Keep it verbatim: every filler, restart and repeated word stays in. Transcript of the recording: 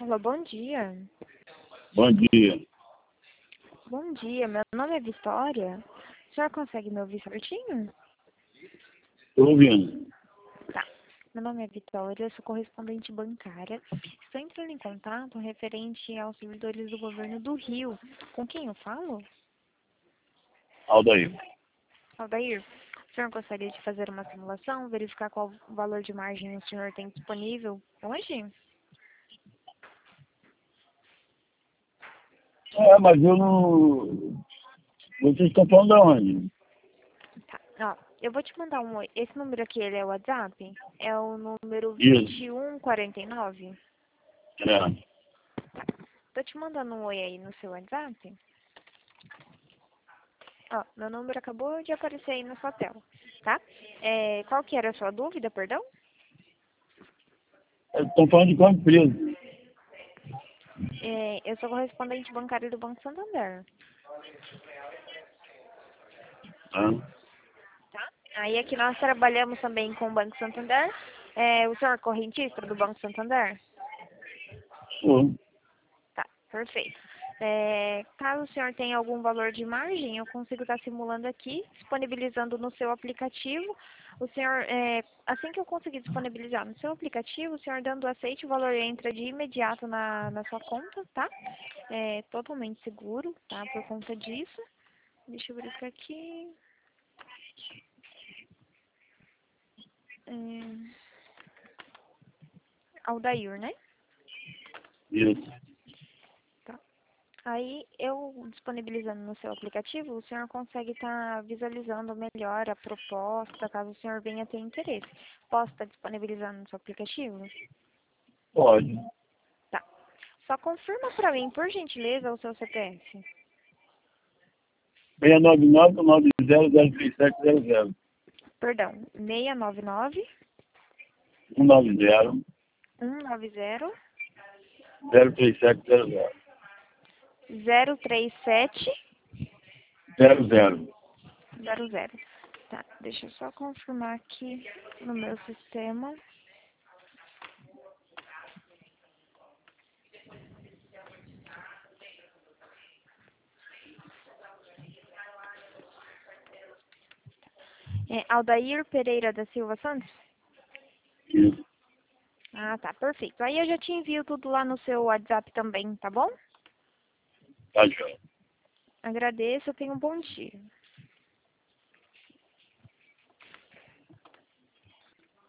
Alô, bom dia. Bom dia. Bom dia, meu nome é Vitória. O senhor consegue me ouvir certinho? Estou ouvindo. Tá. Meu nome é Vitória, eu sou correspondente bancária. Estou entrando em contato referente aos servidores do governo do Rio. Com quem eu falo? Aldair. Aldair, o senhor gostaria de fazer uma simulação, verificar qual valor de margem o senhor tem disponível hoje? É, mas eu não... Vocês estão falando de onde? Tá. Ó, eu vou te mandar um oi. Esse número aqui, ele é o WhatsApp? É o número Isso. vinte e um quarenta e nove? É. Tô te mandando um oi aí no seu WhatsApp. Ó, meu número acabou de aparecer aí na sua tela, tá? É, qual que era a sua dúvida, perdão? Estão falando de qual empresa? É, eu sou correspondente bancário do Banco Santander, Ah, tá? Aí aqui nós trabalhamos também com o Banco Santander. É, o senhor é correntista do Banco Santander? sou. Tá, perfeito. É, caso o senhor tenha algum valor de margem, eu consigo estar simulando aqui, disponibilizando no seu aplicativo. O senhor, é, assim que eu conseguir disponibilizar no seu aplicativo, o senhor dando aceite, o valor entra de imediato na, na sua conta, tá? É totalmente seguro, tá? Por conta disso. Deixa eu verificar aqui. É, Aldair, né? Isso. Tá. Aí, eu disponibilizando no seu aplicativo, o senhor consegue estar visualizando melhor a proposta, caso o senhor venha ter interesse. Posso estar disponibilizando no seu aplicativo? Pode. Tá. Só confirma para mim, por gentileza, o seu C P F. seis nove nove nove zero zero três sete zero zero. Perdão, seis nove nove, um nove zero um nove zero, zero três sete zero zero. zero três sete Zero zero. zero zero. Tá, deixa eu só confirmar aqui no meu sistema. É Aldair Pereira da Silva Santos? Isso. Ah, tá, perfeito. Aí eu já te envio tudo lá no seu WhatsApp também, tá bom? Tá, joia. Agradeço, tenha um bom dia.